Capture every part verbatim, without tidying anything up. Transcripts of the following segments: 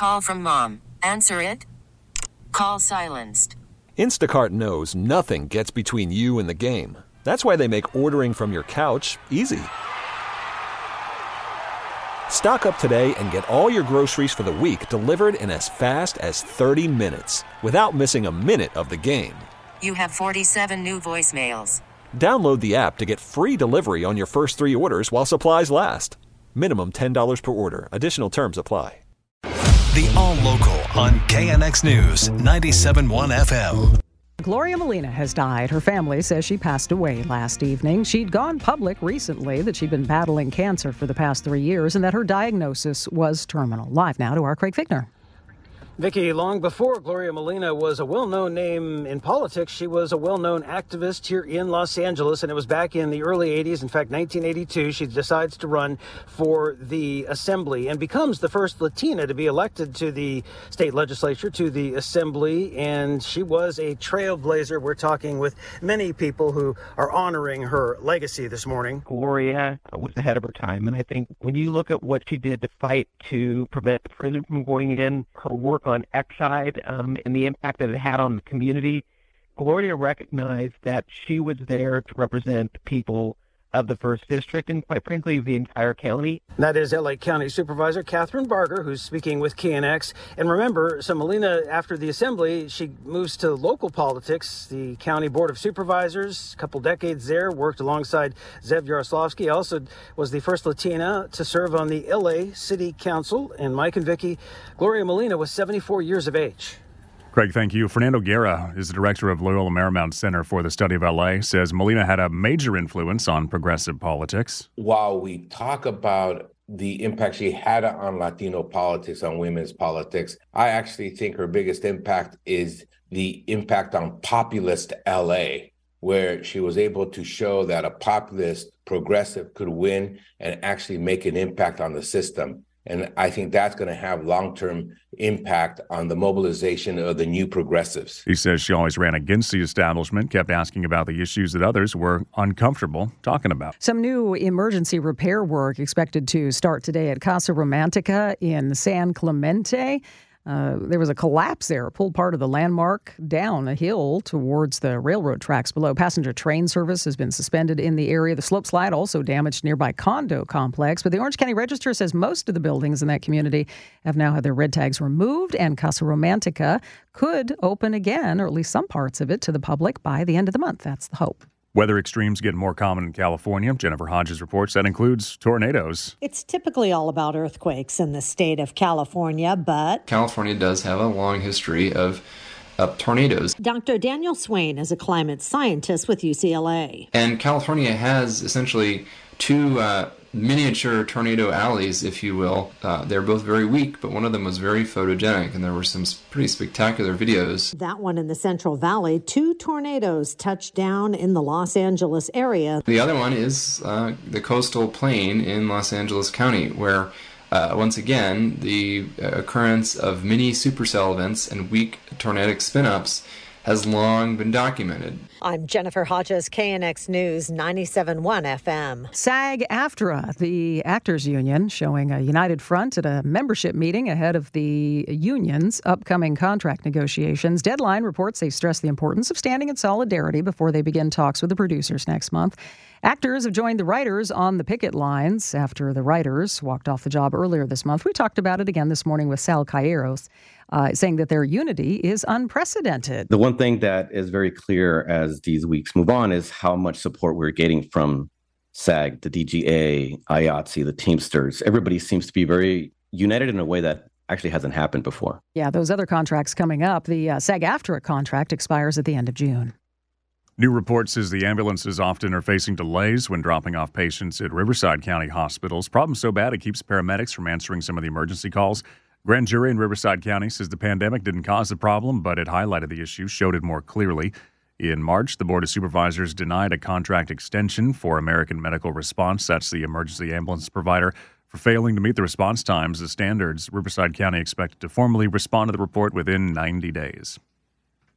Call from mom. Answer it. Call silenced. Instacart knows nothing gets between you and the game. That's why they make ordering from your couch easy. Stock up today and get all your groceries for the week delivered in as fast as thirty minutes without missing a minute of the game. You have forty-seven new voicemails. Download the app to get free delivery on your first three orders while supplies last. Minimum ten dollars per order. Additional terms apply. The All Local on K N X News, ninety-seven point one F M. Gloria Molina has died. Her family says she passed away last evening. She'd gone public recently that she'd been battling cancer for the past three years and that her diagnosis was terminal. Live now to our Craig Fichtner. Vicki, long before Gloria Molina was a well-known name in politics, she was a well-known activist here in Los Angeles, and it was back in the early eighties, in fact, nineteen eighty-two, she decides to run for the Assembly and becomes the first Latina to be elected to the state legislature, to the Assembly, and she was a trailblazer. We're talking with many people who are honoring her legacy this morning. Gloria was ahead of her time, and I think when you look at what she did to fight to prevent the prison from going in, her work on Exide um, and the impact that it had on the community, Gloria recognized that she was there to represent people of the first District and, quite frankly, the entire county. That is L A County Supervisor Catherine Barger, who's speaking with K N X. And remember, so Molina, after the Assembly, she moves to local politics, the County Board of Supervisors, a couple decades there, worked alongside Zev Yaroslavsky, also was the first Latina to serve on the L A City Council. And Mike and Vicki, Gloria Molina was seventy-four years of age. Craig, thank you. Fernando Guerra is the director of Loyola Marymount Center for the Study of L A, says Molina had a major influence on progressive politics. While we talk about the impact she had on Latino politics, on women's politics, I actually think her biggest impact is the impact on populist L A, where she was able to show that a populist progressive could win and actually make an impact on the system. And I think that's going to have long-term impact on the mobilization of the new progressives. He says she always ran against the establishment, kept asking about the issues that others were uncomfortable talking about. Some new emergency repair work expected to start today at Casa Romantica in San Clemente. Uh, there was a collapse there, pulled part of the landmark down a hill towards the railroad tracks below. Passenger train service has been suspended in the area. The slope slide also damaged nearby condo complex. But the Orange County Register says most of the buildings in that community have now had their red tags removed, and Casa Romantica could open again, or at least some parts of it, to the public by the end of the month. That's the hope. Weather extremes get more common in California. Jennifer Hodges reports that includes tornadoes. It's typically all about earthquakes in the state of California, but California does have a long history of of tornadoes. Doctor Daniel Swain is a climate scientist with U C L A. And California has essentially two uh, miniature tornado alleys, if you will. Uh, they're both very weak, but one of them was very photogenic, and there were some pretty spectacular videos. That one in the Central Valley, two tornadoes touched down in the Los Angeles area. The other one is uh, the coastal plain in Los Angeles County, where Uh, once again, the occurrence of mini supercell events and weak tornadic spin-ups has long been documented. I'm Jennifer Hodges, K N X News, ninety-seven point one F M. SAG-AFTRA, the actors union, showing a united front at a membership meeting ahead of the union's upcoming contract negotiations. Deadline reports they stress the importance of standing in solidarity before they begin talks with the producers next month. Actors have joined the writers on the picket lines after the writers walked off the job earlier this month. We talked about it again this morning with Sal Calleros, uh, saying that their unity is unprecedented. The one thing that is very clear as these weeks move on is how much support we're getting from SAG, the D G A, I A T S E, the Teamsters. Everybody seems to be very united in a way that actually hasn't happened before. Yeah, those other contracts coming up. The uh, SAG-AFTRA contract expires at the end of June. New report says the ambulances often are facing delays when dropping off patients at Riverside County hospitals. Problem so bad it keeps paramedics from answering some of the emergency calls. Grand jury in Riverside County says the pandemic didn't cause the problem, but it highlighted the issue, showed it more clearly. In March, the Board of Supervisors denied a contract extension for American Medical Response, that's the emergency ambulance provider, for failing to meet the response times as standards. Riverside County expected to formally respond to the report within ninety days.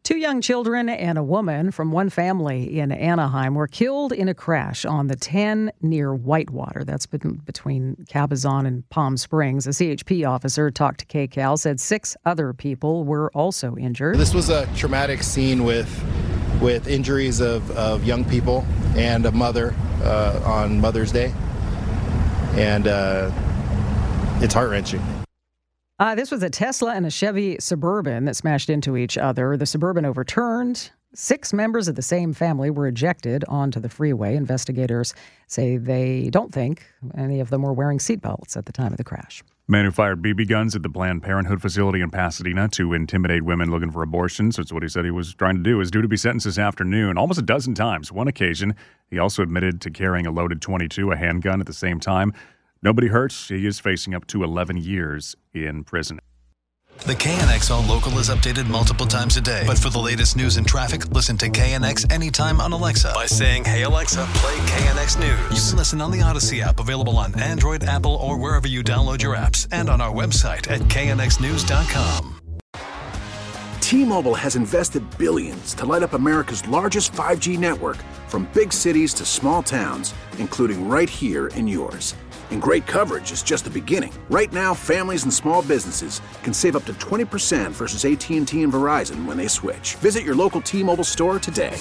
Two young children and a woman from one family in Anaheim were killed in a crash on the ten near Whitewater. That's between Cabazon and Palm Springs. A C H P officer talked to K C A L, said six other people were also injured. This was a traumatic scene with with injuries of, of young people and a mother uh, on Mother's Day. And uh, it's heart-wrenching. Uh, this was a Tesla and a Chevy Suburban that smashed into each other. The Suburban overturned. Six members of the same family were ejected onto the freeway. Investigators say they don't think any of them were wearing seatbelts at the time of the crash. Man who fired B B guns at the Planned Parenthood facility in Pasadena to intimidate women looking for abortions. That's what he said he was trying to do. Is due to be sentenced this afternoon almost a dozen times. One occasion, he also admitted to carrying a loaded twenty-two, a handgun, at the same time. Nobody hurt. He is facing up to eleven years in prison. The K N X All Local is updated multiple times a day. But for the latest news and traffic, listen to K N X anytime on Alexa by saying, "Hey Alexa, play K N X News." You can listen on the Odyssey app, available on Android, Apple, or wherever you download your apps, and on our website at K N X news dot com. T-Mobile has invested billions to light up America's largest five G network, from big cities to small towns, including right here in yours. And great coverage is just the beginning. Right now, families and small businesses can save up to twenty percent versus A T and T and Verizon when they switch. Visit your local T-Mobile store today.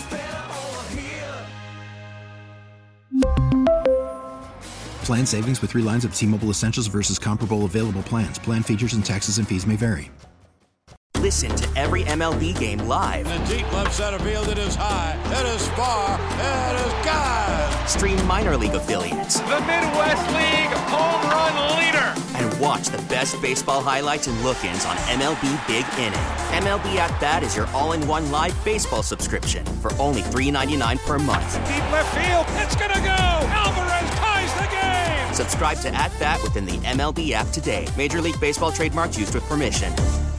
Plan savings with three lines of T-Mobile Essentials versus comparable available plans. Plan features and taxes and fees may vary. Listen to every M L B game live. In the deep left center field, it is high, it is far, it is gone. Stream minor league affiliates. The Midwest League home run leader. And watch the best baseball highlights and look-ins on M L B Big Inning. M L B At Bat is your all-in-one live baseball subscription for only three dollars and ninety-nine cents per month. Deep left field, it's gonna go. Alvarez ties the game. Subscribe to At Bat within the M L B app today. Major League Baseball trademarks used with permission.